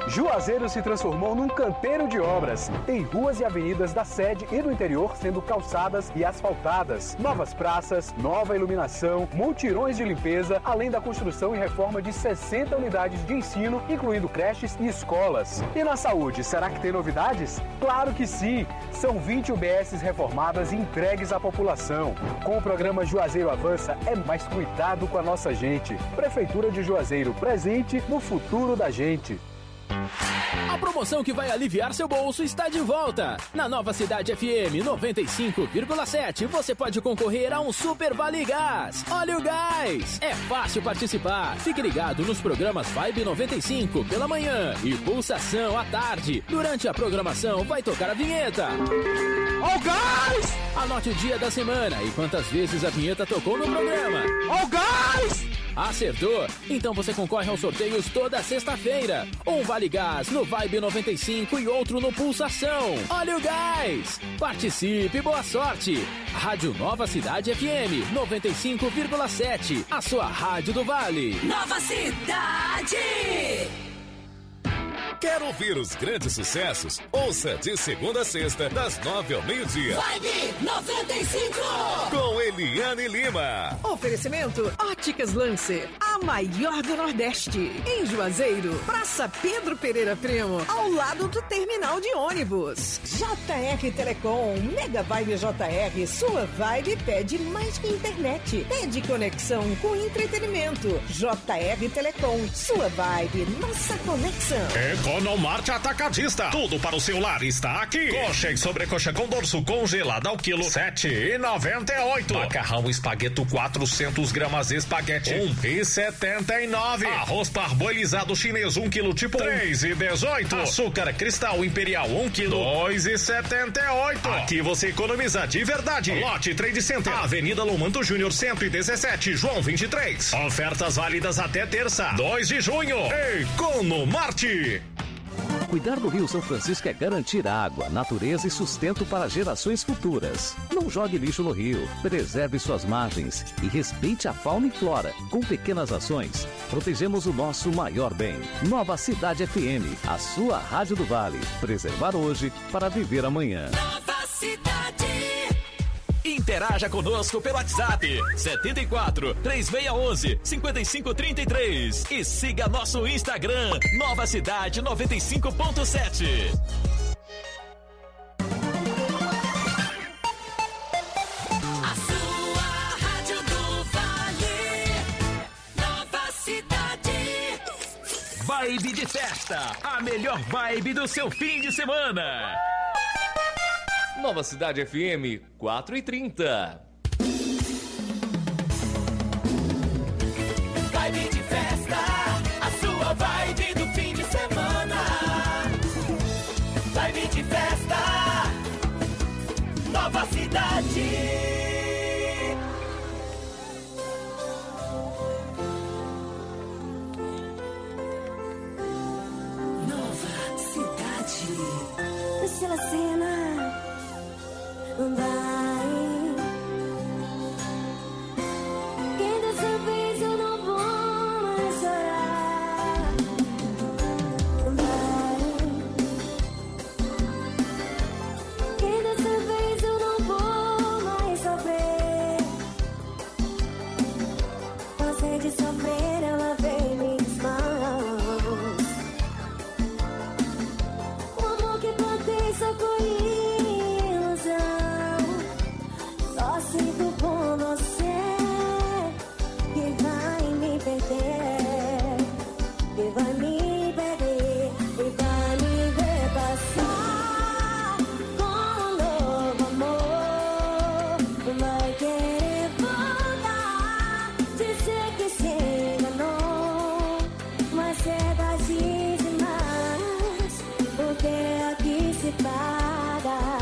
Juazeiro se transformou num canteiro de obras. Tem ruas e avenidas da sede e do interior sendo calçadas e asfaltadas. Novas praças, nova iluminação, mutirões de limpeza, além da construção e reforma de 60 unidades de ensino, incluindo creches e escolas. E na saúde, será que tem novidades? Claro que sim! São 20 UBSs reformadas e entregues à população. Com o programa Juazeiro Avança, é mais cuidado com a nossa gente. Prefeitura de Juazeiro, presente no futuro da gente. A promoção que vai aliviar seu bolso está de volta. Na Nova Cidade FM 95,7 você pode concorrer a um Super Vale Gás. Olha o gás! É fácil participar. Fique ligado nos programas Vibe 95 pela manhã e Pulsação à tarde. Durante a programação vai tocar a vinheta. Ó o gás! Anote o dia da semana e quantas vezes a vinheta tocou no programa. Ó o gás! Acertou? Então você concorre aos sorteios toda sexta-feira. Um Vale Gás no Vibe 95 e outro no Pulsação. Olha o gás! Participe, boa sorte! Rádio Nova Cidade FM 95,7. A sua rádio do Vale. Nova Cidade! Quer ouvir os grandes sucessos? Ouça de segunda a sexta, das 9 ao meio-dia. Vibe 95! Com Eliane Lima. Oferecimento Óticas Lancer, a maior do Nordeste. Em Juazeiro, Praça Pedro Pereira Primo, ao lado do terminal de ônibus. JR Telecom, Mega Vibe JR, sua vibe pede mais que internet. Pede conexão com entretenimento. JR Telecom, sua vibe, nossa conexão. Economarte Atacadista. Tudo para o seu lar está aqui. Coxa e sobrecoxa com dorso congelada ao quilo, R$7,98. Macarrão espagueto 400 gramas espaguete, R$1,79. Arroz parboilizado chinês 1 quilo tipo R$3,18. Açúcar cristal imperial 1 quilo, R$2,78. Aqui você economiza de verdade. Lote Trade Center, Avenida Lomanto Júnior 117, João 23. Ofertas válidas até terça, 2 de junho. Economarte. Cuidar do Rio São Francisco é garantir água, natureza e sustento para gerações futuras. Não jogue lixo no rio, preserve suas margens e respeite a fauna e flora. Com pequenas ações, protegemos o nosso maior bem. Nova Cidade FM, a sua rádio do Vale. Preservar hoje para viver amanhã. Nova Cidade! Interaja conosco pelo WhatsApp 74 3611 5533 e siga nosso Instagram Nova Cidade 95.7. A sua rádio do Vale, Nova Cidade. Vibe de festa, a melhor vibe do seu fim de semana. Nova Cidade FM 4h30. Vibe de festa, a sua vibe do fim de semana. Vibe de festa, Nova Cidade. Nova Cidade. Pela cena vai. Que dessa vez eu não vou mais chorar. Vai. Que dessa vez eu não vou mais sofrer. Cansei de sofrer, eu lavei minhas mãos. O amor que plantei só colhi. Só sinto por você que vai me perder, que vai me perder e vai me ver passar com um novo amor. Vai querer voltar, dizer que se enganou, mas é tarde demais, porque aqui se paga.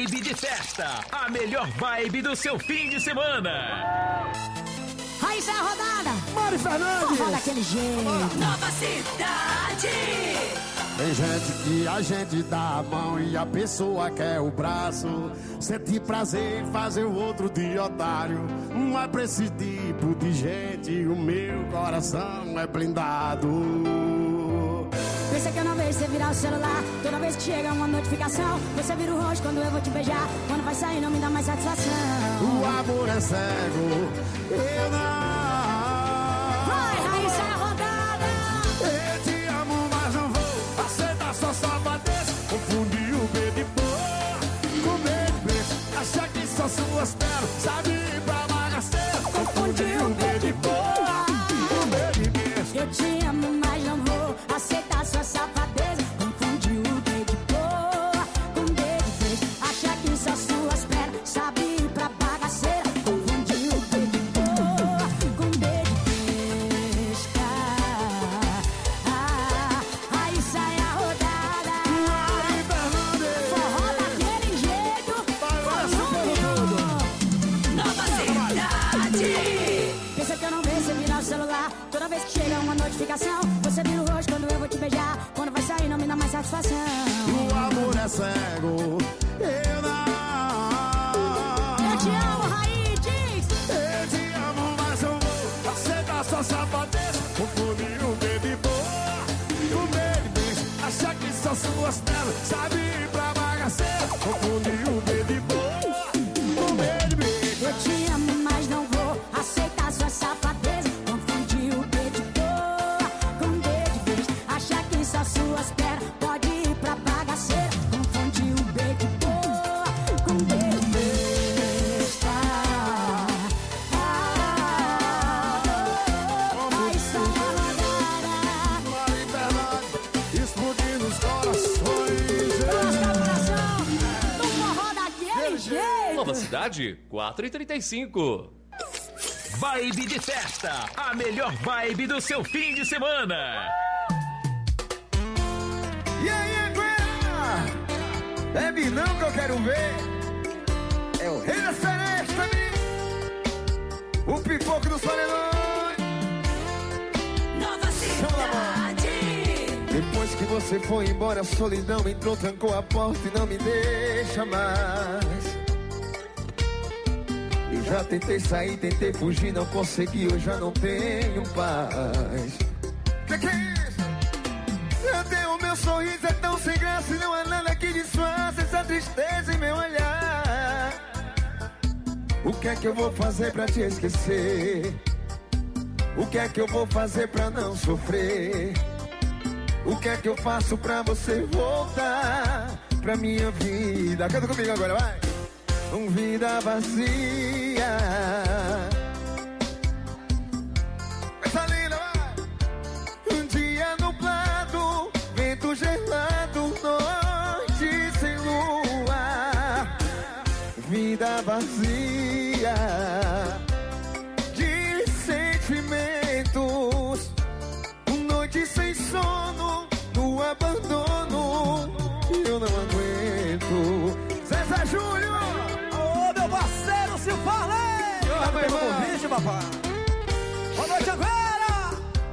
Vibe de festa, a melhor vibe do seu fim de semana. Aí sai a rodada. Mari Fernandes. Forró daquele jeito. Nova Cidade. Tem gente que a gente dá a mão e a pessoa quer o braço. Sente prazer em fazer o outro de otário. Não é pra esse tipo de gente, o meu coração é blindado. Pensa que eu não vejo você virar o celular. Toda vez que chega uma notificação, você vira o rosto quando eu vou te beijar. Quando vai sair não me dá mais satisfação. O amor é cego, eu não. Vai, Raíssa, é a rodada. Eu te amo, mas não vou aceitar sua safadeza. Confundi o B de boa com B de beijo. Acha que só suas pernas sabe ir pra bagaceira. Confundi o B de boa com B de beijo. Eu te amo, mas não vou aceitar sua safadeza. Confundi o B de boa com B de beijo. Acha que só suas pernas sabe ir pra bagaceira. Confundi o B de boa com B de besta. Aí sai a rodada. Forró daquele jeito. Nova Cidade. Pensa que eu não vejo você virar o celular. Toda vez que chega uma notificação, você vira o rosto quando eu vou te beijar. Quando vai sair não me dá mais satisfação. O amor é cego, eu não. Eu te amo, Raí, diz. Eu te amo, mas eu vou aceitar sua safadeza. Confundir o B de boa com o B de beijo. Achar que só suas pernas sabe ir pra bagaceira. Confundir o B de boa com o B de beijo. Eu te amo, mas não vou aceitar sua safadeza. Confundi o B de boa com B de beijo. Achar que só suas pernas pode ir pra bagaceira. Confundi o B de boa com B de besta. Aí sai a rodada. Mari Fernandes, explodindo os corações. Lasca o coração do forró daquele jeito. Nova Cidade, 4h35. Vibe de festa, a melhor vibe do seu fim de semana. E aí, Guerra? Bebe não que eu quero ver. É o rei da seresta, o pipoco dos paredões. Nova Cidade. Depois que você foi embora, a solidão entrou, trancou a porta e não me deixa mais. Eu já tentei sair, tentei fugir, não consegui, eu já não tenho paz. Que é isso? Até o meu sorriso é tão sem graça e não há nada que disfarce essa tristeza em meu olhar. O que é que eu vou fazer pra te esquecer? O que é que eu vou fazer pra não sofrer? O que é que eu faço pra você voltar pra minha vida? Canta comigo agora, vai! Vida vazia. Essa linda, vai! Um dia nublado, vento gelado, noite sem lua. Vida vazia de sentimentos. Noite sem sono, no abandono. Eu não aguento. César Júnior! Ô, meu parceiro, se fala! Tá pegando o convite, papai? Boa noite agora!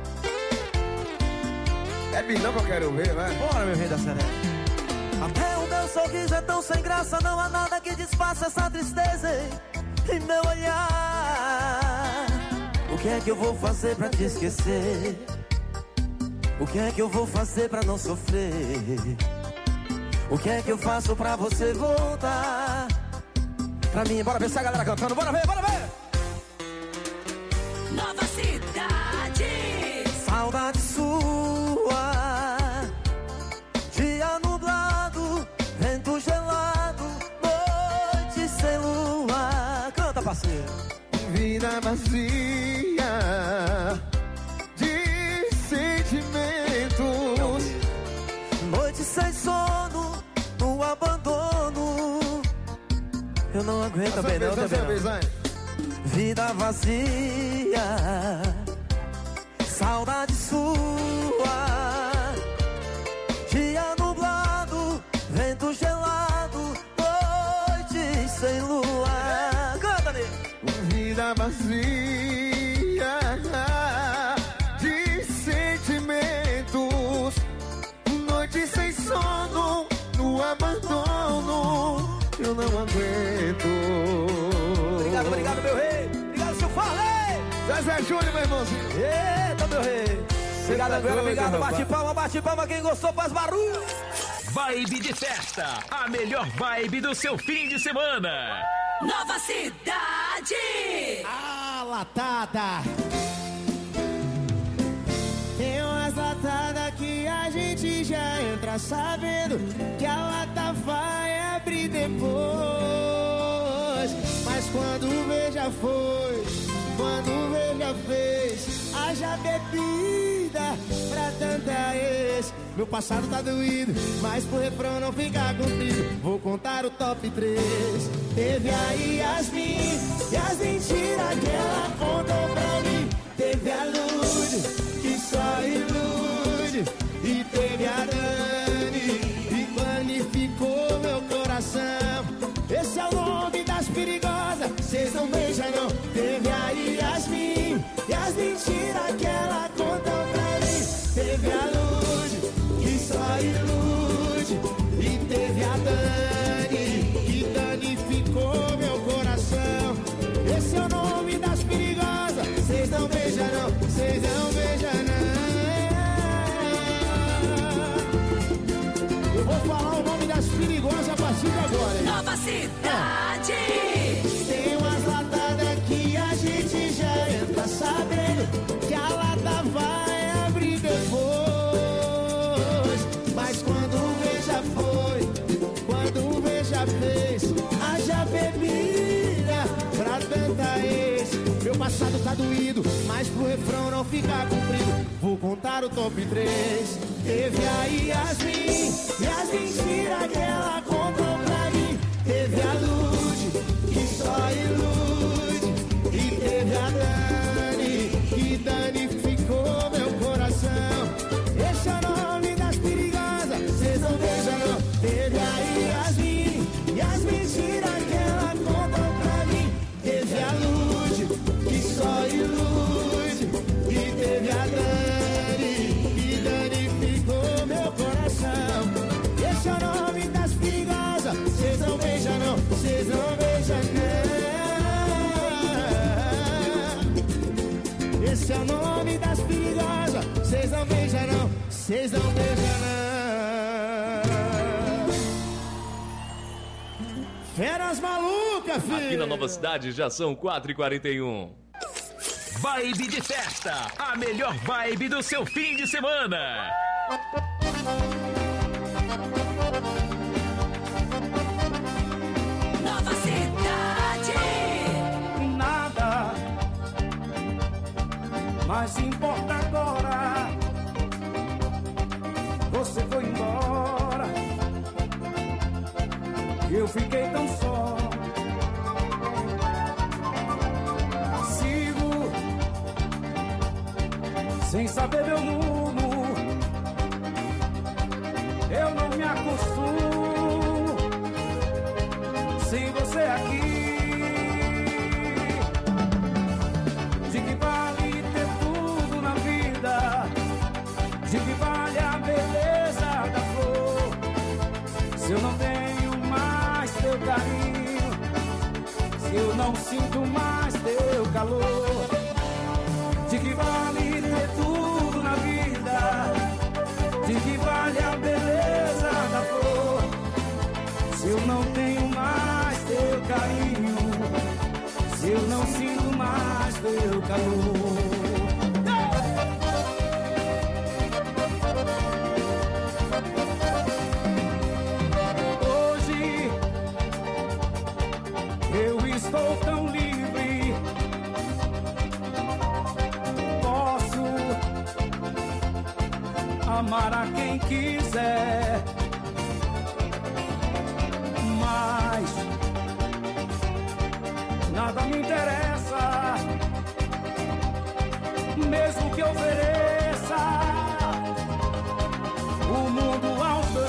É bilhão que eu quero ver, vai. Bora, meu rei da serena. Até o meu sorriso é tão sem graça, não há nada que disfarce essa tristeza em meu olhar. O que é que eu vou fazer pra te esquecer? O que é que eu vou fazer pra não sofrer? O que é que eu faço pra você voltar pra mim? Bora ver essa galera cantando, bora ver, bora ver! Nova Cidade. Saudade sua, dia nublado, vento gelado, noite sem lua. Canta, parceiro. Vida vazia de sentimentos. Noite sem sono, no abandono. Eu não aguento bem não, também não. Vida vazia, saudade sua, dia nublado, vento gelado, Júnior, meu irmãozinho. Eita, meu rei. Obrigado, Anguera, obrigado. Bate palma. Quem gostou faz barulho. Vibe de festa, a melhor vibe do seu fim de semana. Nova Cidade. A latada. Tem umas latadas que a gente já entra sabendo que a lata vai abrir depois. Mas quando vê já foi, quando vê já fez, haja bebida pra tanta ex. Meu passado tá doído, mas pro refrão não ficar comprido, vou contar o top 3. Teve a Yasmin, e as mentiras que ela contou pra mim. Teve a Lud, que só ilude, e teve a Dani, e planificou meu coração. Esse é o nome das perigosas, cês não beijam não. Teve a Yasmin, e as mentiras que ela contou pra mim. Teve a Lud, que só ilude, e teve a Dani, que danificou meu coração. Esse é o nome das perigosas, cês não beijam não, cês não beijam não. Eu vou falar o nome das perigosas a partir de agora, hein? Nova Cidade. Tem umas latadas que a gente já entra sabendo que a lata vai abrir depois. Mas quando vê já foi, quando vê já fez, haja bebida pra tanta ex. Meu passado tá doído, mas pro refrão não ficar comprido, vou contar o top 3. Teve a Yasmin, e as mentiras que ela contou pra mim. Teve a Lud, que só ilude, e teve a Dani, que danificou meu coração. Esse é o nome das perigosas, cês não beijam não. Teve a Yasmin, e as mentiras que ela contou pra mim. Teve a Lud, que só ilude, e teve a Dani, que danificou meu coração. Esse é o nome das perigosas, cês não beijam não, cês não beijam não. Esse é o nome das perigosas, cês não beijam não, cês não beijam não. Feras malucas, filho. Aqui na Nova Cidade já são 4h41. Vibe de festa, a melhor vibe do seu fim de semana. Nova Cidade. Nada mais importa agora. Você foi embora, eu fiquei tão só. Sigo sem saber meu rumo, eu não me acostumo sem você aqui. De que vale ter tudo na vida? De que vale a beleza da flor? Se eu não tenho mais teu carinho, se eu não sinto mais teu calor. De que vale ter tudo na vida? De que vale a beleza da flor? Se eu não tenho mais teu carinho, se eu não sinto mais teu calor. Hoje eu estou tão livre, posso amar a quem quiser, mas nada me interessa, mesmo que ofereça o mundo aos meus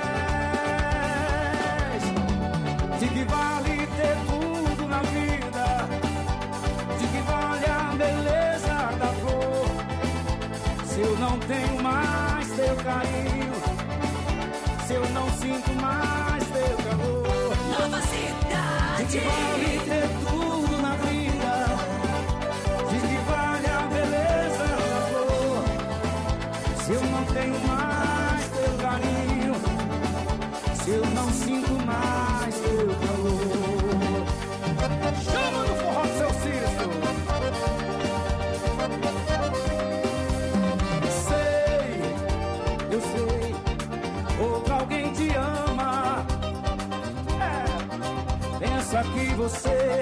pés. De que vale ter tudo na vida? De que vale a beleza da flor? Se eu não tenho mais teu carinho, se eu não sinto mais teu calor. Nova Cidade. De que vale ter tudo na vida? De que vale Se eu não tenho mais teu carinho, se eu não sinto mais teu calor. Chama no forró do seu Cício. Eu sei, outro alguém te ama. Pensa que você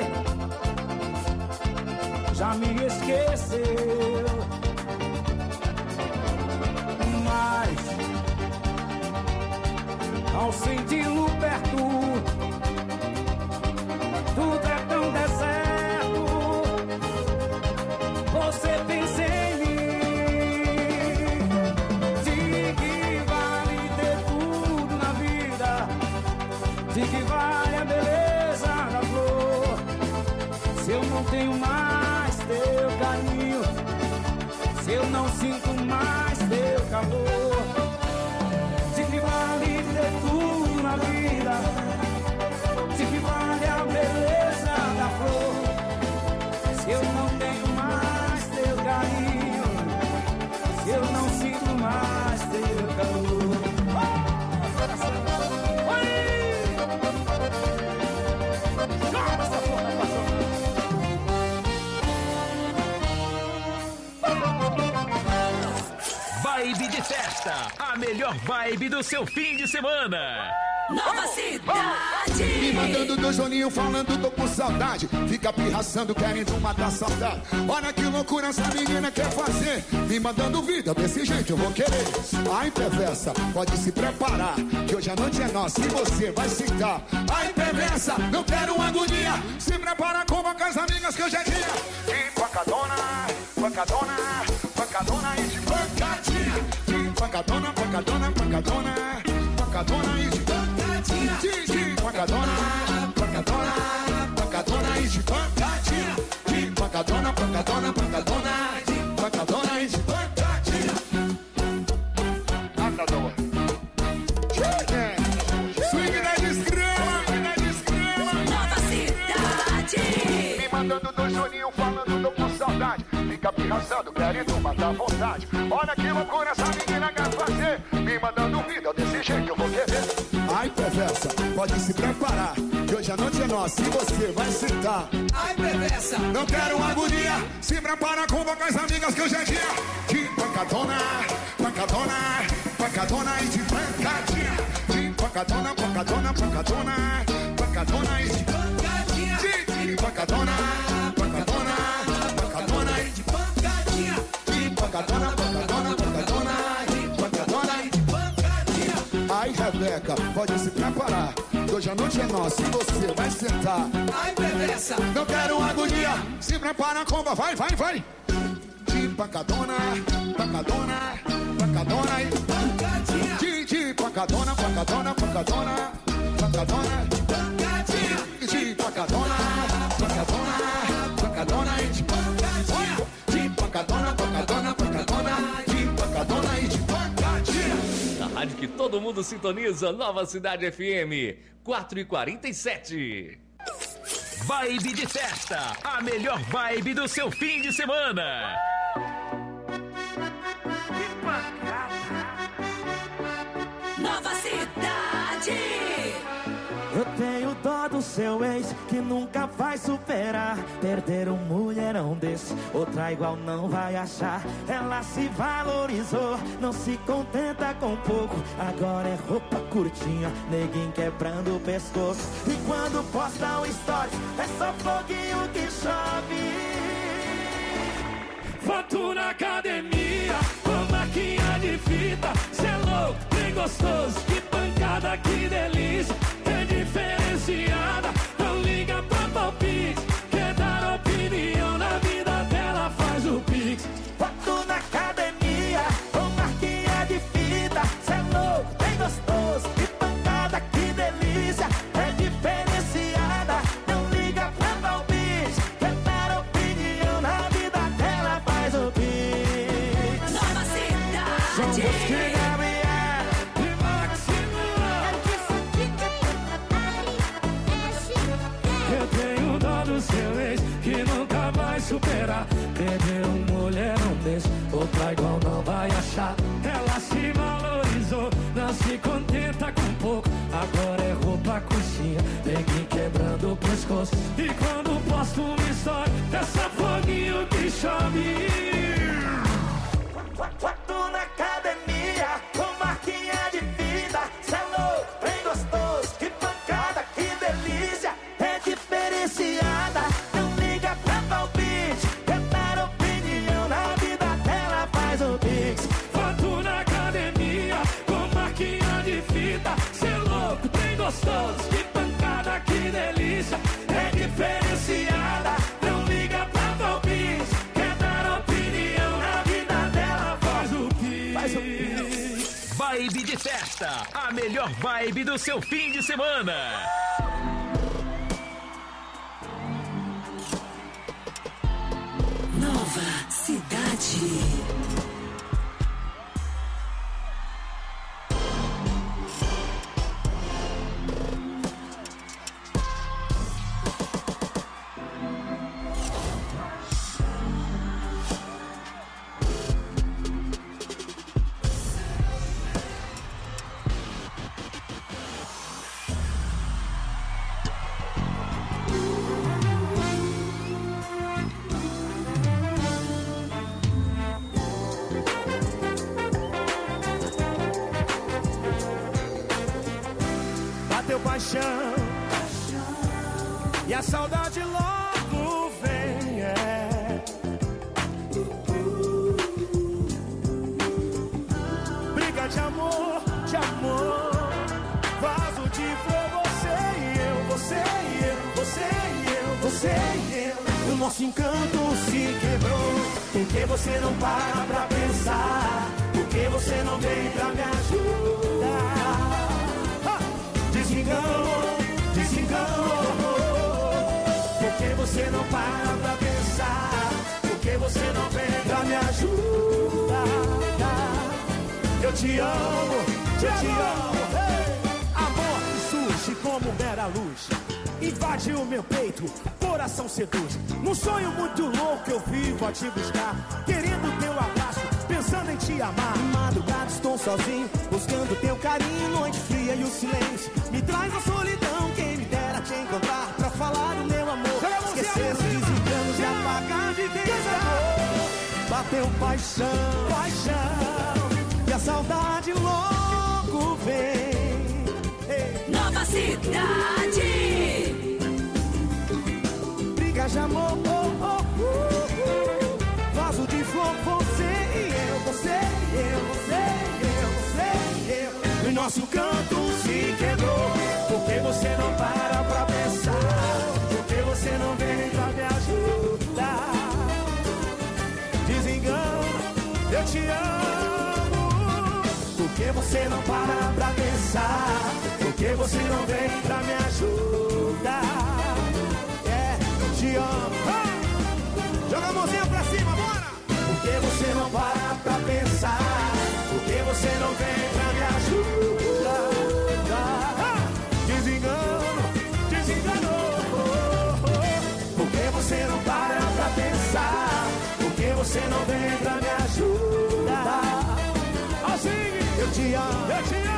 já me esqueceu, mas ao senti-lo perto, tudo é tão deserto. Você pensa em mim, de que vale ter tudo na vida, de que vale a beleza da flor, se eu não tenho mais teu carinho, se eu não sinto mais teu calor. De que vale ter tudo na vida, de que vale a beleza da flor, se eu não tenho mais teu carinho, se eu não sinto mais teu calor. Chama essa porra, Vibe de festa, a melhor vibe do seu fim de semana. Nova Cidade. Me mandando do Joninho falando tô com saudade. Fica pirraçando querendo matar saudade. Olha que loucura essa menina quer fazer. Me mandando vida, desse jeito eu vou querer. Ai perversa, pode se preparar, que hoje a noite é nossa e você vai sentar. Ai perversa, não quero uma agonia. Se prepara com as amigas que hoje é dia. E pancadona, pancadona, pancadona e de pancadinha. E pancadona, pancadona, pancadona, pancadona e de pancadinha. Pancadona, pancadona, pancadona e de pancadinha. De pancadona, pancadona, pancadona, pancadona e de pancadinha. Pancadona. Swing da desgrama, Nova Cidade. me mandando do Juninho falando tô com saudade. Fica pirraçando, querendo matar a vontade. Olha que loucura essa menina quer fazer. Me mandando vida, desse jeito eu vou querer. Ai perversa, pode se preparar, que hoje a noite é nossa e você vai sentar. Ai perversa, não quero agonia. Se prepara com as amigas que hoje é dia. De pancadona, pancadona, pancadona e de pancadinha. De pancadona, pancadona, pancadona, pancadona e de pancadinha. De pancadona, pancadona, pancadona e de pancadinha. De pancadona, pancadona, pancadona, pancadona e de pancadinha. Ai Rebeca, pode se preparar, que hoje a noite é nossa e você vai sentar. ai perversa, não quero agonia. Se prepara, comba, vai, vai, vai. De pancadona, pancadona, pancadona e pancadinha. De pancadona, pancadona, pancadona, pancadona e pancadinha. De pancadona, pancadona, pancadona e de pancadinha. De pancadona, pancadona, pancadona, de pancadona e de pancadinha. Na rádio que todo mundo sintoniza, Nova Cidade FM, 4h47. Vibe de festa, a melhor vibe do seu fim de semana. Nova Cidade. Eu tenho dó do seu ex que nunca vai superar. Perder um mulherão desse, outra igual não vai achar. Ela se valorizou, não se contenta com pouco. Agora é roupa curtinha, neguinho quebrando o pescoço. E quando posta um story, é só foguinho que chove. Foto na academia, com maquinha de fita. Cê é louco, bem gostoso, que pancada, que delícia. É diferenciada, não liga pra palpite. Quer dar opinião na vida dela, faz o pix. Foto na academia, com marquinha de fita. Cê é louco, bem gostoso, que pancada, que delícia. É diferenciada, não liga pra palpite. Quer dar opinião na vida dela, faz o pix. Nova Cidade. João Bosco e Gabriel E eu tenho dó do seu ex que nunca vai superar. Perder um mulherão desse, outra igual não vai achar. Ela pescoço. E quando posto uma história, dessa foguinho que chame. Tô na academia, com marquinha de vida. Cê é louco, bem gostoso, que pancada, que delícia. É diferenciada, não liga pra palpite. Quer dar opinião na vida dela, faz o pix. Foto na academia, com marquinha de fita. Cê é louco, bem gostoso, que pancada, que delícia. É diferenciada, não liga pra palpite. Quer dar opinião na vida dela, faz o pix. Vibe de festa, a melhor vibe do seu fim de semana. Nova Cidade. Bateu paixão e a saudade logo vem, briga de amor, vaso de flor, você e eu, você e eu, você e eu, você e eu. O nosso encanto se quebrou, porque você não para pra pensar, porque você não vem pra me ajudar. Desenganou, porque você não para pra pensar, porque você não vem pra me ajudar. Eu te amo, Amor que surge como mera luz, invade o meu peito, coração seduz. Num sonho muito louco eu vivo a te buscar, querendo teu abraço, pensando em te amar. Madrugada estou sozinho, buscando teu carinho. Noite fria e o silêncio me traz a solidão. Quem me dera te encontrar pra falar do meu amor, esquecer os desenganos e apagar de vez amor. Bateu paixão, e a saudade logo vem. Nova Cidade. Briga de amor, vaso de flor, você e eu, você e eu, você e eu, você e eu. O nosso canto se quebrou, porque você não para pra pensar, porque você não vem pra me ajudar. Desengano, eu te amo, porque você não para pra pensar, porque você não vem pra me ajudar. Te amo. Joga a mãozinha pra cima, bora! Porque você não para pra pensar, porque você não vem pra me ajudar. Desenganou. Porque você não para pra pensar, porque você não vem pra me ajudar. Assim, eu te amo,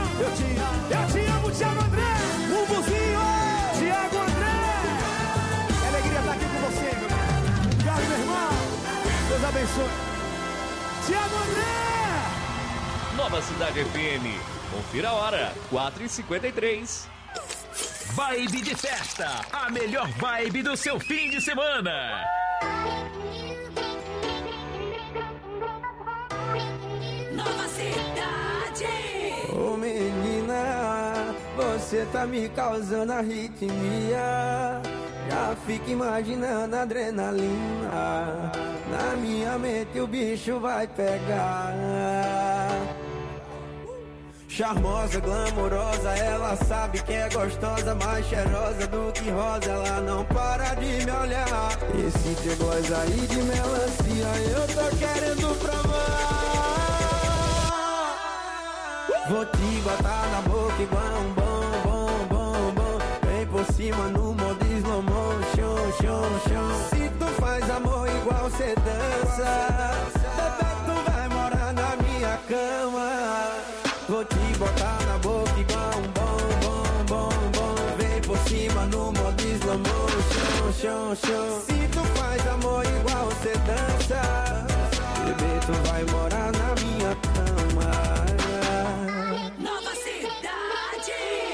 Thiago André, um buzinho, Thiago André. Alegria estar aqui com você, meu irmão. Obrigado, meu irmão. Deus abençoe. Thiago André! Nova Cidade FM. Confira a hora, 4h53. Vibe de festa, a melhor vibe do seu fim de semana. Nova Cidade. Ô menina, você tá me causando arritmia. Já fico imaginando a adrenalina. Na minha mente o bicho vai pegar. Charmosa, glamourosa, ela sabe que é gostosa, mais cheirosa do que rosa, ela não para de me olhar. Esse teu gosto aí de melancia, eu tô querendo provar. Vou te botar na boca igual um bom. Vem por cima no modo slow motion. Se tu faz amor igual cê dança, bebê, tu vai morar na minha cama. Vou te botar na boca igual um bom. Vem por cima no modo slow motion. chão, chão. Se tu faz amor igual você dança, bebê, tu vai morar na minha cama. Nova Cidade.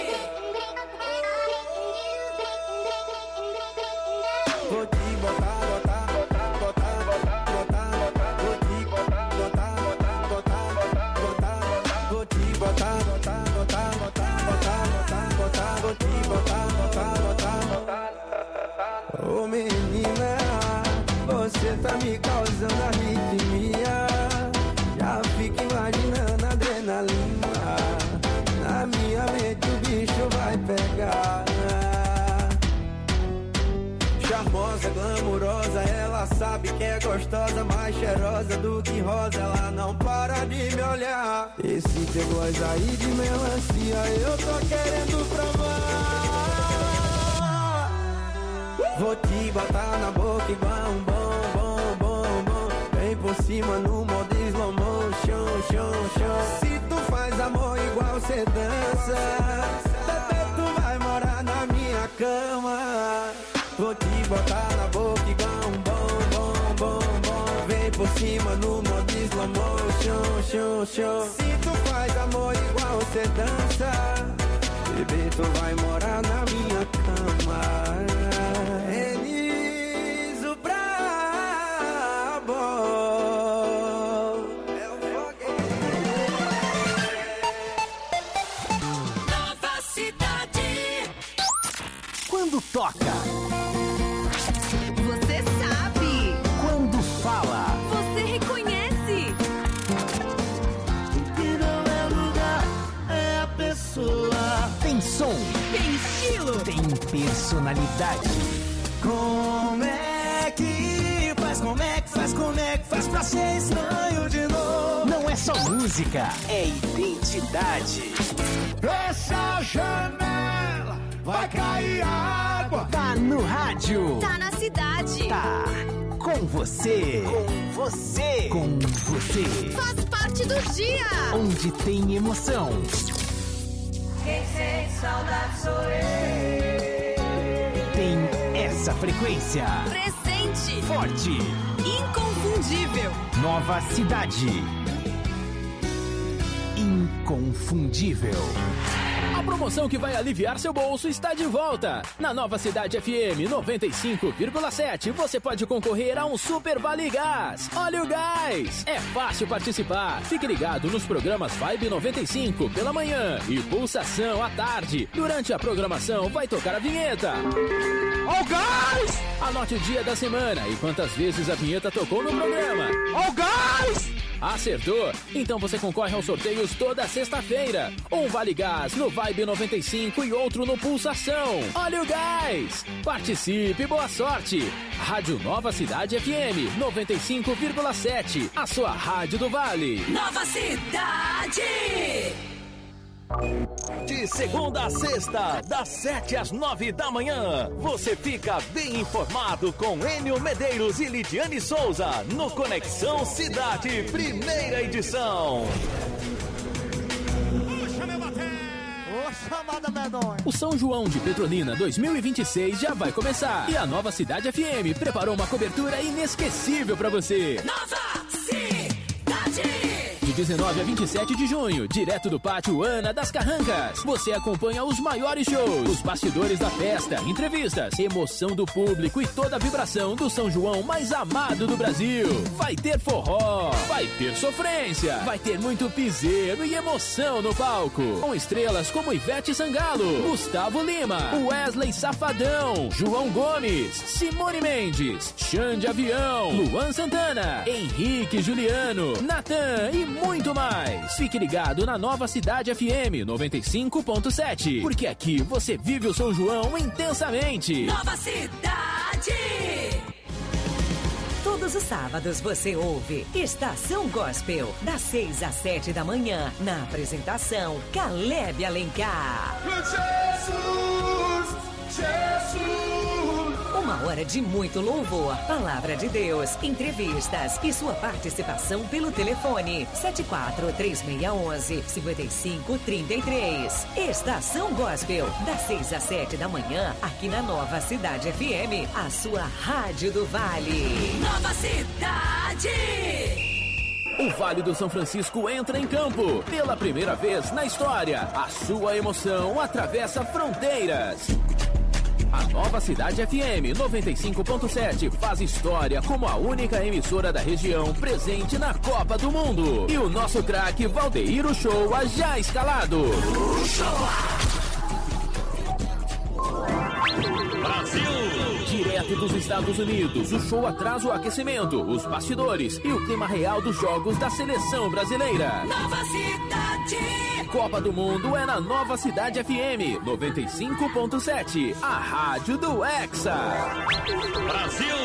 Vou te botar, botar, botar, botar, botar, botar, botar. Vou te botar, botar, botar, botar, botar, botar. Vou te botar, botar, botar, botar, botar, botar, botar. Vou te botar, botar, botar, botar. Ô menina, você tá me causando arritmia. Já fico imaginando a adrenalina. Na minha mente o bicho vai pegar. Charmosa, glamurosa, ela sabe que é gostosa, mais cheirosa do que rosa, ela não para de me olhar. Esse teu voz aí de melancia, eu tô querendo provar. Vou te botar na boca igual um bom, bom, bom, bom. Vem por cima no modo slow motion, chão, chão. Se tu faz amor igual você dança, bebê, tu vai morar na minha cama. Vou te botar na boca igual um bom, bom, bom, bom. Vem por cima no modo slow motion, chão, chão. Se tu faz amor igual você dança, bebê, tu vai morar na minha cama. Elis, o brabo. Nova Cidade. Quando toca, Você sabe. quando fala, Você reconhece. O que não é lugar, é a pessoa. tem som, Tem estilo. tem personalidade. Como é que faz, como é que faz, como é que faz pra ser estranho de novo? Não é só música, é identidade. Essa janela vai cair água. Tá no rádio, Tá na cidade. tá com você, com você, com você. Faz parte do dia. Onde tem emoção, Quem sente saudade sou eu. tem essa frequência. Presente. Forte, Inconfundível. Nova Cidade. Inconfundível. A promoção que vai aliviar seu bolso está de volta. Na Nova Cidade FM 95,7 você pode concorrer a um Super Vale Gás. Olha o gás! É fácil participar. Fique ligado nos programas Vibe 95 pela manhã e Pulsação à tarde. Durante a programação vai tocar a vinheta. Ó o gás! Anote o dia da semana e quantas vezes a vinheta tocou no programa. Ó o gás! Acertou? Então você concorre aos sorteios toda sexta-feira. Um Vale Gás no Vibe 95 e outro no Pulsação. Olha o gás! Participe, boa sorte! Rádio Nova Cidade FM 95,7. A sua rádio do Vale. Nova Cidade. De segunda a sexta, das 7 às 9 da manhã, você fica bem informado com Enio Medeiros e Lidiane Souza no Conexão Cidade, primeira edição. Chamada medonha. O São João de Petrolina 2026 já vai começar e a Nova Cidade FM preparou uma cobertura inesquecível para você. Nova Cidade. De 19 a 27 de junho, direto do Pátio Ana das Carrancas, você acompanha os maiores shows, os bastidores da festa, entrevistas, emoção do público e toda a vibração do São João mais amado do Brasil. Vai ter forró, vai ter sofrência, vai ter muito piseiro e emoção no palco. Com estrelas como Ivete Sangalo, Gustavo Lima, Wesley Safadão, João Gomes, Simone Mendes, Xande Avião, Luan Santana, Henrique Juliano, Natan e muito mais. Fique ligado na Nova Cidade FM 95,7, porque aqui você vive o São João intensamente. Nova Cidade. Todos os sábados você ouve Estação Gospel, das 6 às 7 da manhã, na apresentação Caleb Alencar. Jesus, Jesus. Uma Uma hora de muito louvor, palavra de Deus, entrevistas e sua participação pelo telefone 743611-5533. Estação Gospel, das 6 às 7 da manhã, aqui na Nova Cidade FM, a sua Rádio do Vale. Nova Cidade! O Vale do São Francisco entra em campo. Pela primeira vez na história, a sua emoção atravessa fronteiras. A Nova Cidade FM 95.7 faz história como a única emissora da região presente na Copa do Mundo. E o nosso craque Valdeir Uchoa já escalado. Brasil! Direto dos Estados Unidos, o show traz o aquecimento, os bastidores e o clima real dos jogos da seleção brasileira. Nova Cidade! Copa do Mundo é na Nova Cidade FM 95.7, a rádio do Hexa. Brasil!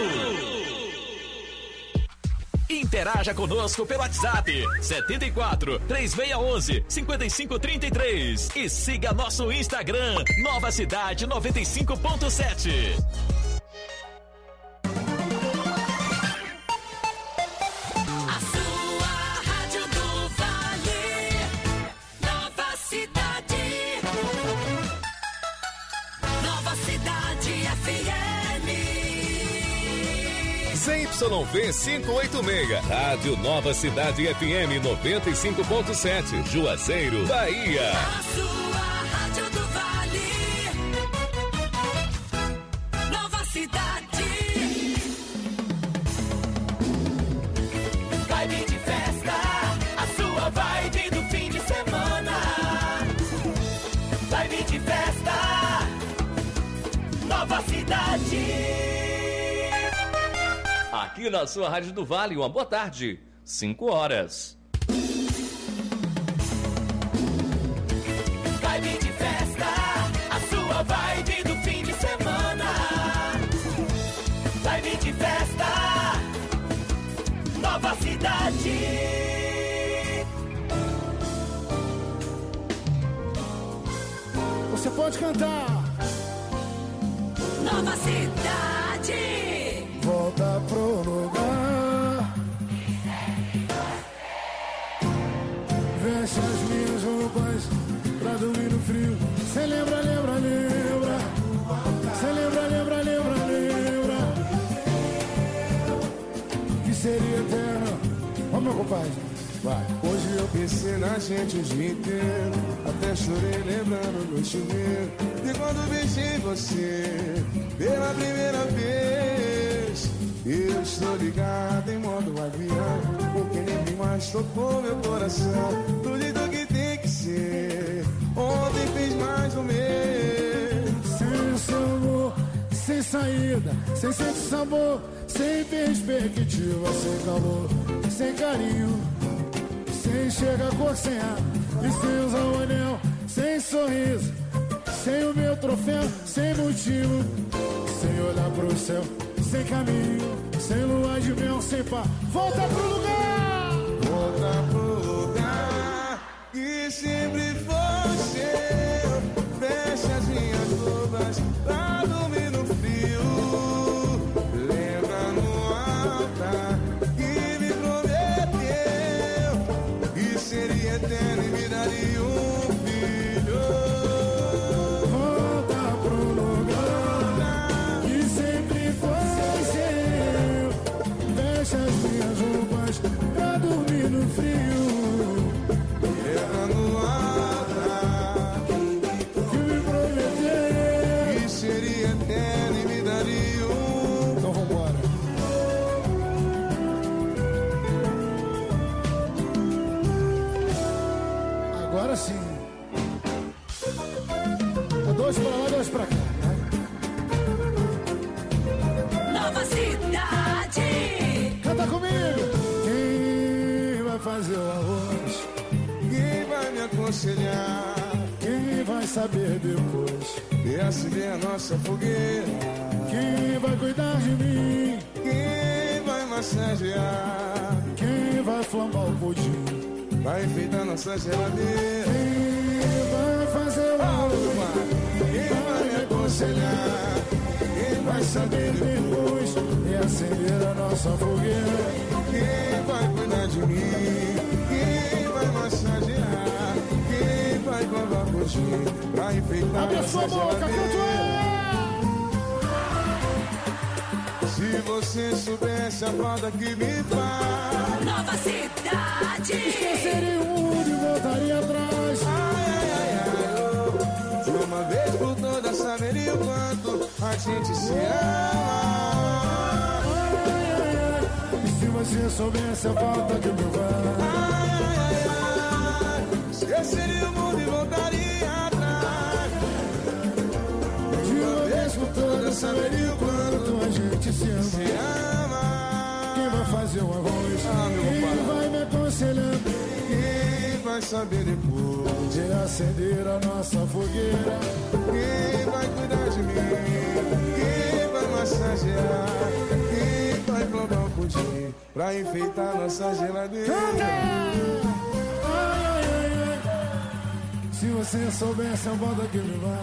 Interaja conosco pelo WhatsApp 74-3611-5533 e siga nosso Instagram Nova Cidade 95.7. ZYV 586, Rádio Nova Cidade FM 95.7, Juazeiro, Bahia. A sua Rádio do Vale. Nova Cidade. Vibe de festa, a sua vibe do fim de semana. Vibe de festa, Nova Cidade. Aqui na sua Rádio do Vale, uma boa tarde, 5 horas. Vibe de festa, a sua vibe do fim de semana. Vibe de festa, Nova Cidade. Você pode cantar. Nova Cidade. Volta pro lugar. Veste as minhas roupas pra dormir no frio. Cê lembra, lembra, lembra. Cê lembra, lembra, lembra, lembra. Que seria eterno. Ó, meu compadre, vai. Hoje eu pensei na gente o dia inteiro. Até chorei lembrando do chuveiro. De quando beijei você pela primeira vez. Eu estou ligado em modo avião, porque ninguém mais tocou meu coração do jeito que tem que ser. Ontem fez mais um mês. Sem seu amor, sem saída, sem sentir sabor, sem perspectiva, sem calor, sem carinho, sem chegar cor, sem ar, e sem usar o anel, sem sorriso, sem o meu troféu, sem motivo, sem olhar pro céu, sem caminho, sem lua de mel, sem pá. Volta pro lugar! Volta pro lugar que sempre foi seu. Fecha as minhas roupas pra dormir no frio. Lembra no altar que me prometeu que seria eterno e me daria um filho. Volta pro lugar que sempre foi seu. Fecha as minhas roupas pra dormir no frio. Lembra no altar que me prometeu que seria eterno e me daria um. Então vambora. Agora sim. Dois pra lá, dois pra cá. Nova Cidade. Canta comigo. Quem vai fazer o arroz? Quem vai me aconselhar? Quem vai saber depois? E acender a nossa fogueira. Quem vai cuidar de mim? Quem vai massagear? Quem vai flamar o pudim? Vai enfeitar nossa geladeira. Quem vai fazer o arroz? Quem vai me aconselhar? Quem vai saber depois e acender a nossa fogueira? Quem vai cuidar de mim? Quem vai massagear? Quem vai provar curtir pra enfeitar Abre a nossa sua boca, geladeira? Se você soubesse a falta que me faz. Nova Cidade. Esqueceria o mundo e voltaria atrás. Ai, ai, ai, oh. De uma vez por todas saberia o quanto a gente se ama. Ai, ai, ai. E se você soubesse a falta que me faz. Ai, ai, ai. Esqueceria o mundo e voltaria atrás. De uma vez por todas saberia o quanto a gente se ama. Quem vai fazer o arroz? Quem vai me aconselhando? Quem vai saber depois de acender a nossa fogueira? Quem vai cuidar de mim? Quem vai massagear? Quem vai provar o pudim pra enfeitar nossa geladeira? Ai, ai, ai, ai. Se você soubesse a volta que me vai,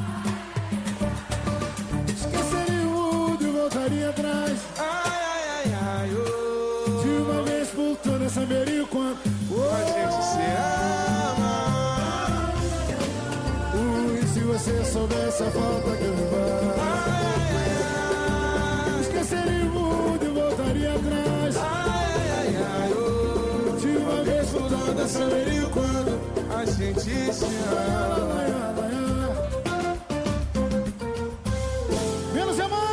esqueceria o mundo e voltaria atrás. Ai, ai, ai, ai, oh. De uma vez por todas saberia o quanto a gente se ama. E se você soubesse a falta que me vai, ai, ai, ai. Esqueceria o mundo e voltaria atrás. Ai, ai, ai, oh. De uma vez por todas saberia o quanto a gente se ama. Menos amor!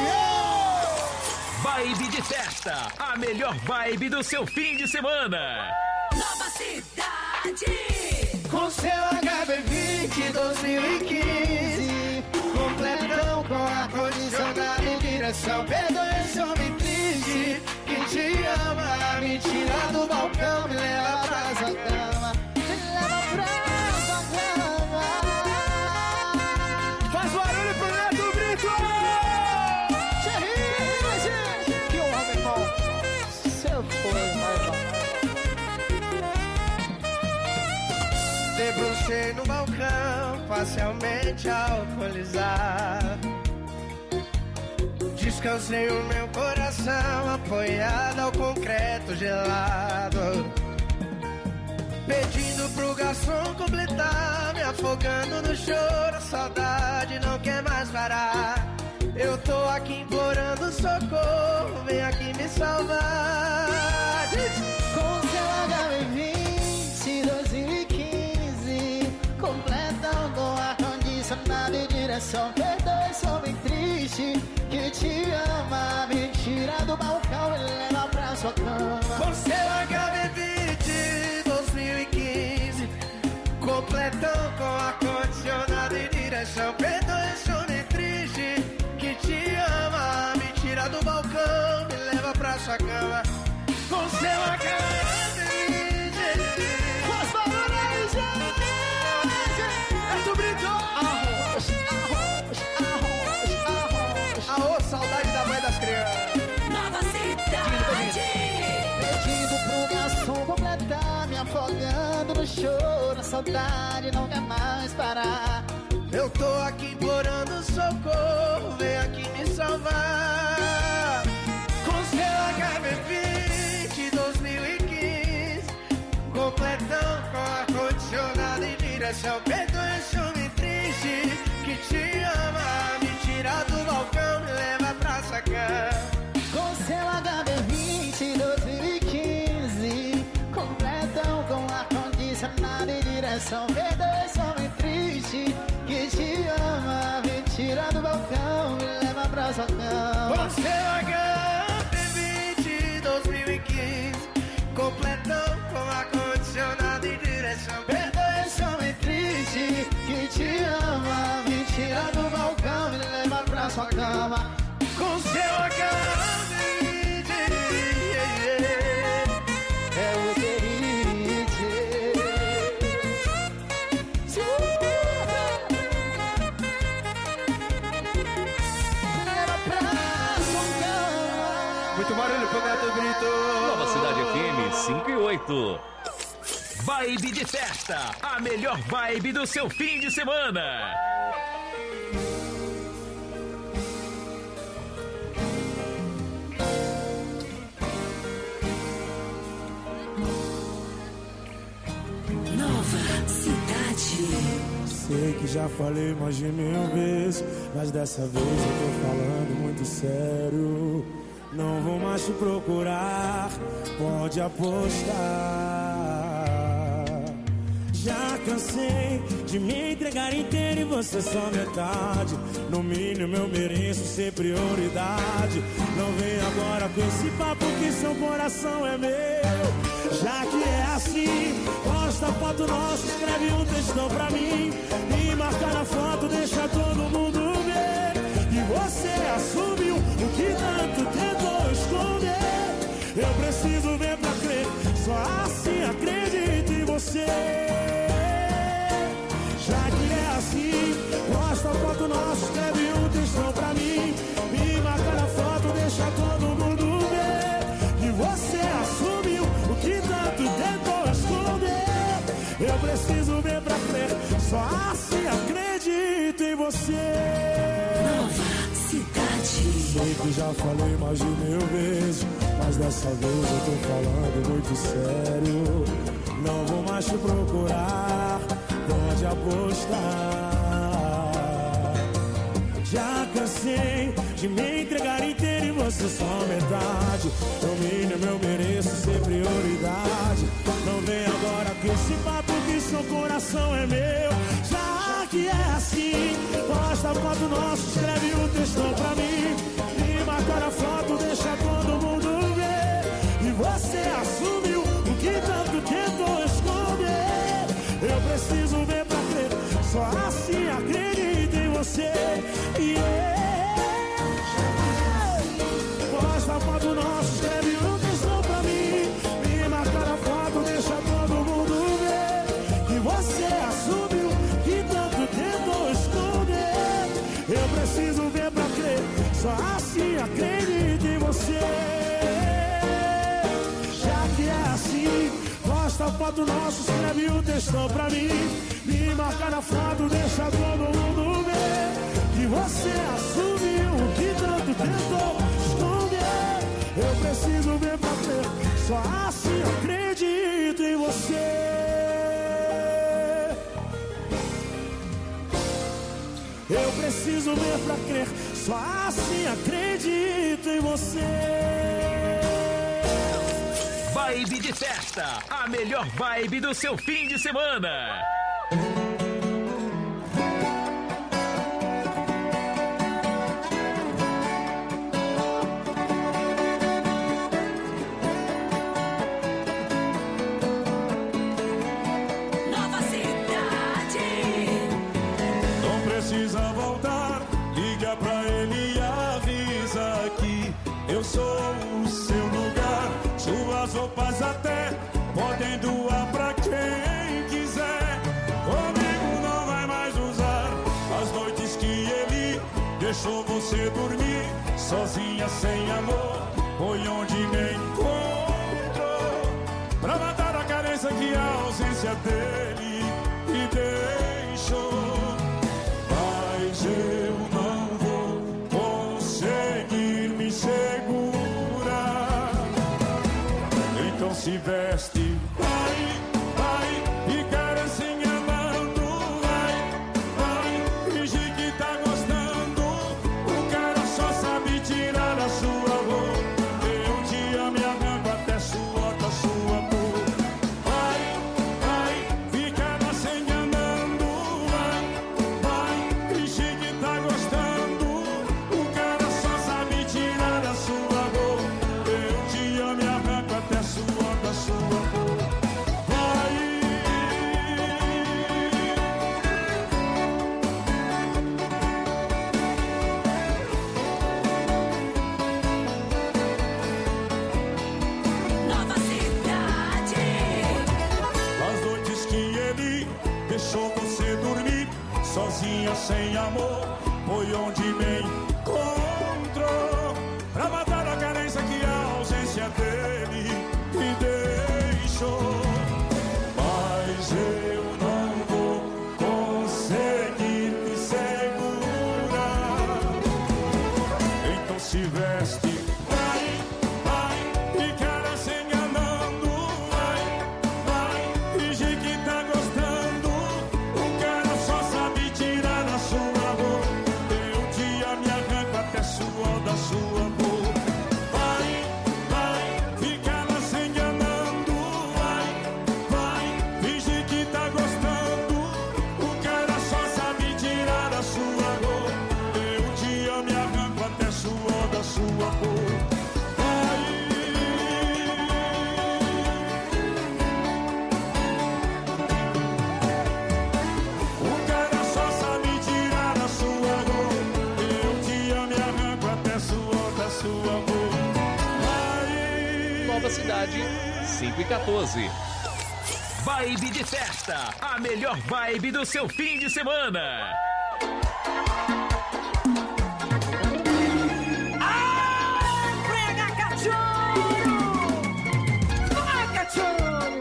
Vibe de festa, a melhor vibe do seu fim de semana. Nova Cidade. Com seu HB20 2015, completão com ar-condicionado em direção. Perdoe esse homem triste que te ama. Me tira do balcão, me leva pra sua cama. Me leva pra sua cama. Faz barulho pro Neto Brito! Gente, que homem bom. Seu foi, vai, vai. Debrucei no balcão, parcialmente alcoolizado. Descansei o meu coração, apoiado ao concreto gelado. Pedindo pro garçom completar, me afogando no choro. A saudade não quer mais parar. Eu tô aqui implorando socorro, vem aqui me salvar. Com seu HB20 2015, completão com ar-condicionado e direção. Perdoe, sou bem triste que te ama. Me tira do balcão e leva pra sua cama. Com seu HB20 2015, completão com ar-condicionado e direção. Perdoe, sou bem triste que te ama. Me tira do balcão, me leva pra sua cama. Com seu HB20. Faz barulho aí, gente! É tu Brito! Arroz, arroz, arroz, arroz. Arroz, saudade da mãe das crianças. Nova Cidade. Pedindo pro garçom completar, me afogando no choro. A saudade não quer mais parar. Eu tô aqui implorando socorro, vem aqui me salvar. Com seu HB20 2015, completão com ar-condicionado em direção. Perdoe esse homem triste que te ama. Me tira do balcão, me leva pra sua cama. Com seu HB20 2015, completão com ar-condicionado em direção. Perdoe esse homem triste que te ama. Me tira do balcão, me leva pra sua cama. Com seu HB20 2015, completão com ar-condicionado em direção. Perdoe esse homem triste que te ama. Me tira do balcão, me leva pra sua cama. Com seu HB20, é o Derite. Leva pra sua cama. Muito barulho pro Neto Brito. Nova Cidade FM 5 e 8. Vibe de festa, a melhor vibe do seu fim de semana. sei que já falei mais de 1000 vezes, mas dessa vez eu tô falando muito sério. Não vou mais te procurar, pode apostar. Já cansei de me entregar inteiro e você só metade. No mínimo eu mereço ser prioridade. Não vem agora com esse papo que seu coração é meu. Já que é assim, posta a foto nossa, escreve um textão pra mim e marca na foto, deixa todo mundo ver. E você assumiu o que tanto tentou esconder. Eu preciso ver pra crer, só assim acredito em você. Já que é assim, posta a foto nossa, escreve um textão pra mim e marca na foto, deixa todo mundo ver. E você assumiu o que tanto tentou esconder. Eu preciso ver pra crer, só assim acredito em você. Nova Cidade. Sei que já falei mais de 1000 vezes, mas dessa vez eu tô falando muito sério. Não vou mais te procurar, pode apostar. Já cansei de me entregar inteiro e você só metade. No mínimo eu mereço ser prioridade. Não vem agora com esse papo que seu coração é meu. Já que é assim, posta a foto nossa, escreve um textão pra mim e marca na foto, deixa todo mundo ver. E você assumiu o que tanto tentou esconder. Eu preciso ver pra crer, só assim acredito em você. Posta a foto nossa, escreve um textão pra mim e marca na foto, deixa todo mundo ver. E você assumiu que tanto tentou esconder. Eu preciso ver pra crer, só assim acredito em você. Já que é assim, posta a foto nossa, escreve um textão pra mim e marca na foto, deixa todo mundo ver. Que você assumiu o que tanto tentou esconder. Eu preciso ver pra crer, só assim acredito em você. Eu preciso ver pra crer, só assim acredito em você. Vibe de festa, a melhor vibe do seu fim de semana. Nova Cidade. Não precisa voltar, liga pra ele e avisa que eu sou o seu lugar. Suas roupas até podem doar pra quem quiser. Comigo não vai mais usar as noites que ele deixou você dormir sozinha, sem amor. Foi onde me encontrou pra matar a carência que a ausência dele me deixou. Mas eu não vou conseguir me segurar. Então se veste, vai, e cara assim andando, vai, fingir que tá gostando. O cara só sabe tirar a sua roupa. Eu um dia me arranco até suor da sua boca. Vai, fica assim andando, vai, fingir que tá gostando. O cara só sabe tirar a sua roupa. Eu um dia me arranco até suor da sua boca. Nova Cidade. As noites que ele deixou você dormir sozinha, sem amor, foi onde me encontrou pra matar a carência que a ausência dele me deixou. Mas eu não vou conseguir me segurar. Então se veste, vai, e cara sem andando, vai, fingir que tá gostando. O cara só sabe 35 e 14. Vibe de festa, a melhor vibe do seu fim de semana. Prega cachorro! Vai, cachorro!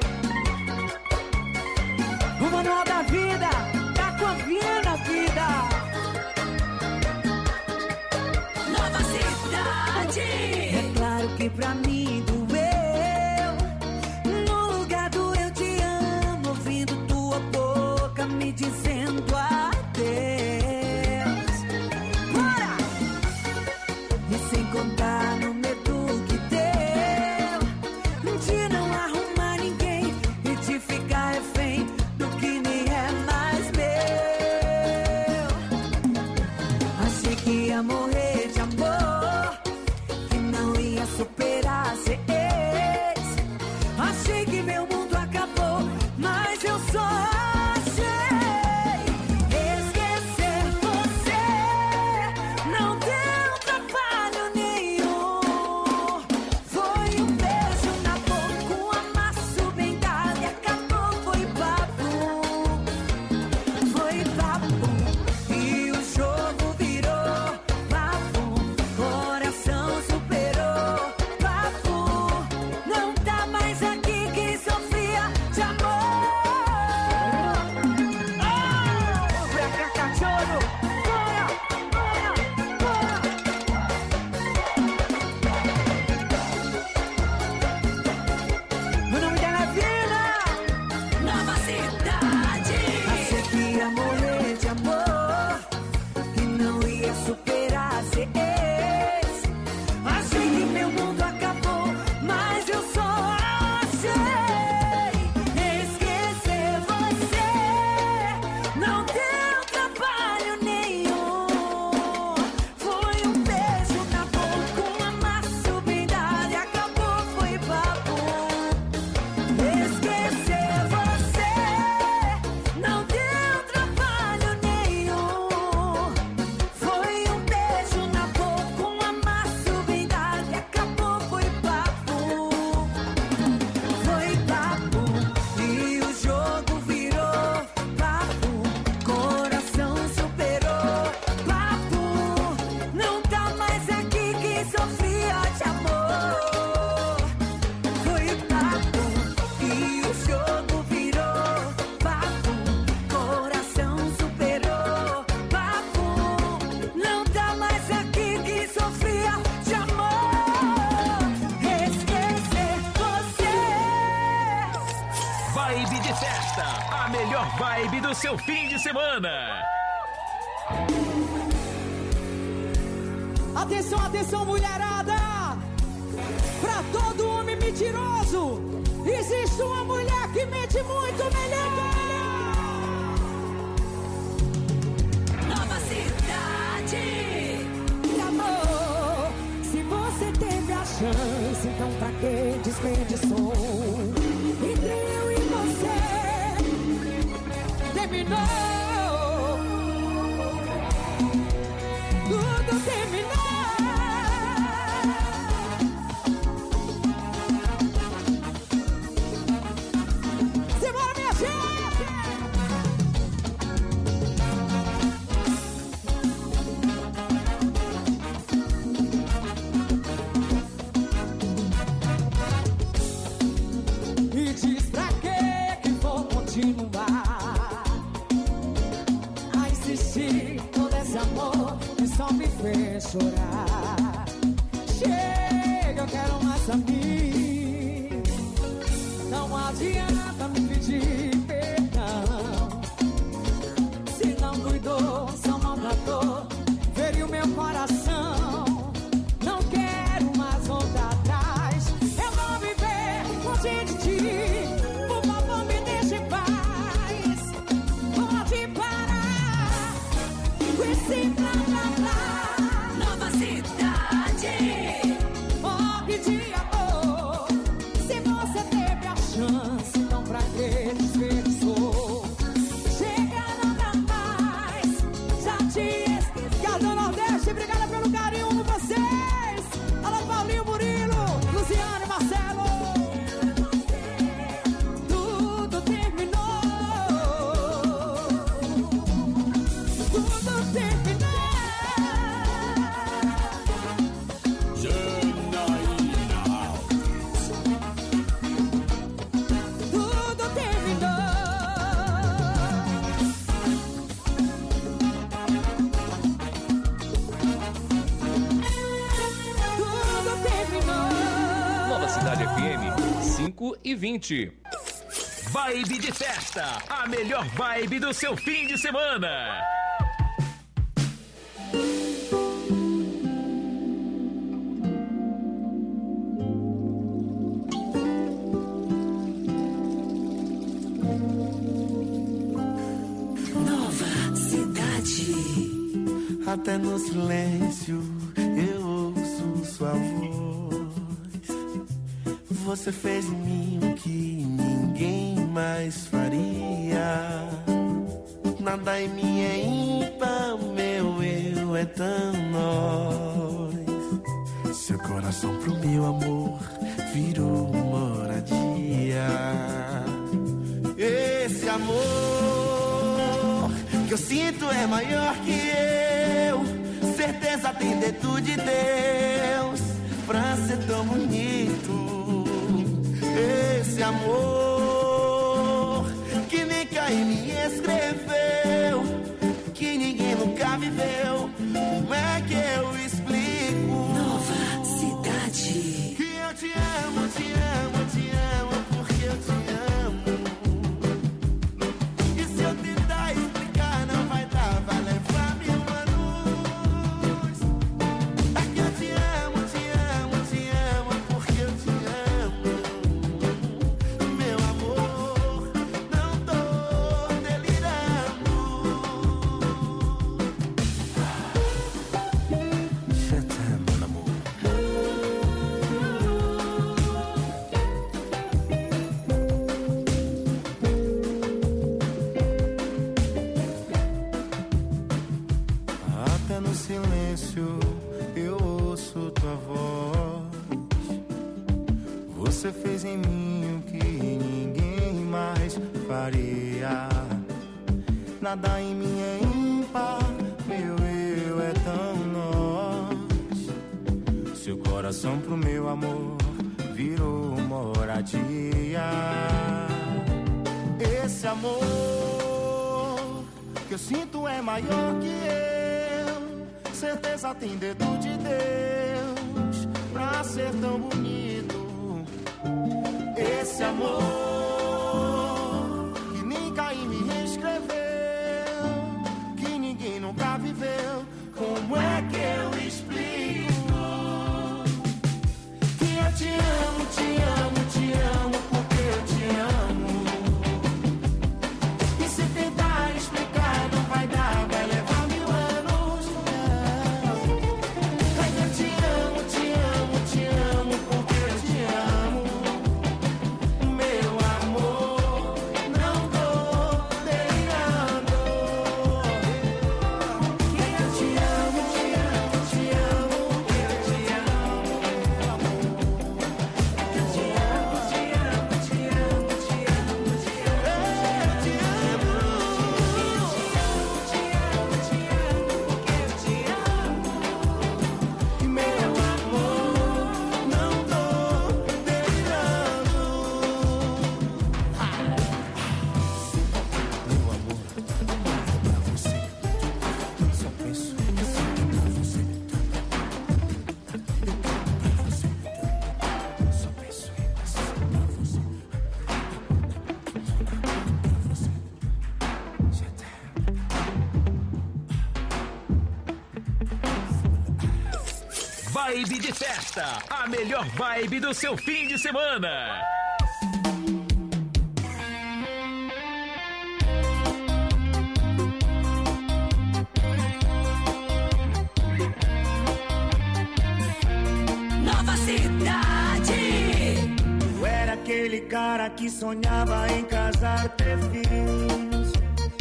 O manual da vida tá confiando a vida. Nova cidade. É claro que pra mim doeu. No lugar do eu te amo, ouvindo tua boca me dizendo adeus. Bora! E sem contar no medo que deu de não arrumar ninguém e de ficar refém do que nem é mais meu. Achei que ia morrer de amor, que não ia superar ser ex. Achei que meu mundo acabou, mas eu só achei esquecer você. Não deu trabalho nenhum. Foi um beijo na boca, um amasso bem dado e acabou. Foi papo, e o jogo virou papo. Coração superou papo. Não tá mais aqui quem sofria de amor. Pra cá, cachorro! Bora, bora, bora! O nome dela é Vina. Nova cidade. Achei que ia morrer de amor, que não ia superar ser ex. Achei que meu mundo acabou, mas eu só achei esquecer você. Não deu trabalho nenhum. Foi um beijo na boca, um amasso bem dado e acabou. Foi papo. Esquecer você não deu trabalho nenhum. Foi um beijo na boca, um amasso bem dado e acabou. Foi papo, e o jogo virou papo. Coração superou papo. Não tá mais aqui quem sofria de amor. Foi papo, e o jogo virou papo. Coração superou papo. Não tá mais aqui quem sofria de amor. Esquecer você. Vibe de festa, a melhor vibe do seu fim de semana. Atenção, atenção, mulherada! Pra todo homem mentiroso, existe uma mulher que mente muito melhor! Nova cidade. Amor, se você teve a chance, então pra que desperdiçou? Entre eu e você terminou. Tudo terminou. Simbora, minha gente! Me diz pra que vou continuar a insistir por esse amor que só me fez chorar. Chega, eu quero mais a mim. Não adianta me pedir perdão. Se não cuidou, só maltratou, feriu meu coração. Não quero mais voltar atrás. Eu vou viver longe de ti. Por favor, me deixe em paz. Pode parar com esse blá blá blá. Nova cidade. Morre de amor. Se você teve a chance, então 5h20. Vibe de festa, a melhor vibe do seu fim de semana. Nova cidade. Até no silêncio eu ouço sua voz. Você fez em mim o que ninguém mais faria. Nada em mim é ímpar, meu eu é tão nós. Seu coração pro meu amor virou moradia. Esse amor que eu sinto é maior que eu. Certeza tem dedo de Deus pra ser tão bonito. Esse amor que nem Caim escreveu, que ninguém nunca viveu. Como é que eu explico? Nova cidade. Que eu te amo, te amo, te amo, porque eu te amo. E se eu tentar explicar não vai dar, vai levar 1000 anos. É que eu te amo, te amo, te amo, porque eu te amo. Meu amor, não tô delirando. Je t'aime, mon amor. Até no silêncio eu ouço tua voz. Você fez em mim o que ninguém mais faria. Nada em mim é ímpar, meu eu é tão nós. Seu coração pro meu amor virou moradia. Esse amor que eu sinto é maior que eu. Certeza tem dedo de Deus pra ser tão bonito. Esse amor que nem Caim me reescreveu, que ninguém nunca viveu. Como é que eu explico? Que eu te amo, te amo, te amo, porque eu te amo. E se tentar explicar não vai dar, vai levar 1000 anos. É que eu te amo, te amo, te amo, porque eu te amo. Meu amor, não tô delirando. Que eu te amo, te amo, te amo, que eu te amo. Que eu te amo, te amo, te amo, te amo, te amo. Eu te amo. Te amo, te amo, porque eu te amo. E meu amor, não tô delirando. Meu amor, pra você, só penso pra você. Só penso em você, pra você. Vibe de festa, a melhor vibe do seu fim de semana. Nova cidade. Eu era aquele cara que sonhava em casar, ter filhos.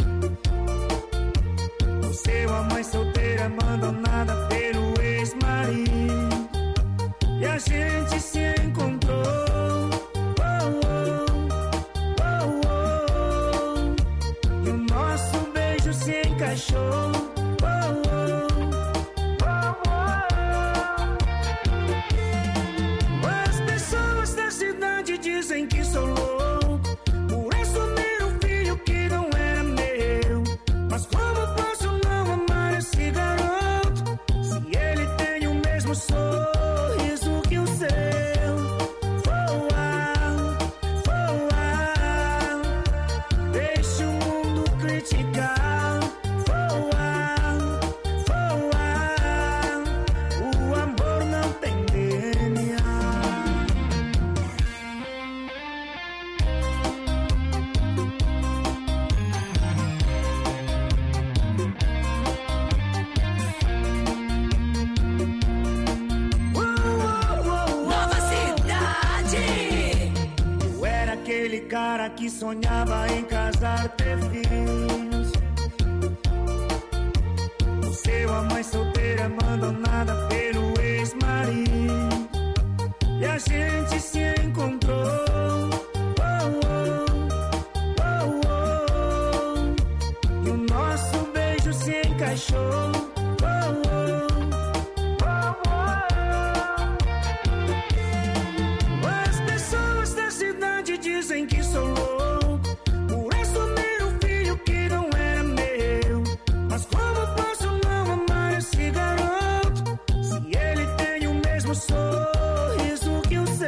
Você, uma mãe solteira, abandonada pelo ex-marido. E a gente se encontrou. E o nosso beijo se encaixou. As pessoas da cidade dizem que sou louco por assumir um filho que não era meu. Mas como posso não amar esse garoto se ele tem o mesmo sorriso que o seu? que sonhava em casar, ter filhos. Você, a mãe solteira, abandonada pelo ex-marido. E a gente se encontrou. E o nosso beijo se encaixou. As pessoas da cidade dizem que sou louco por assumir um filho que não era meu. Mas como posso não amar esse garoto se ele tem o mesmo sorriso que o seu?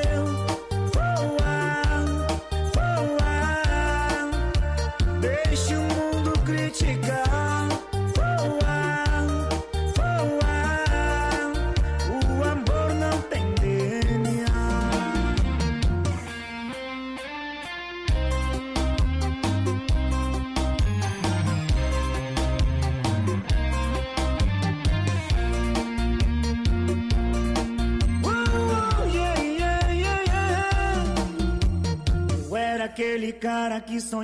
Deixe o mundo criticar. O amor não tem DNA. Eu era aquele cara que sonhava.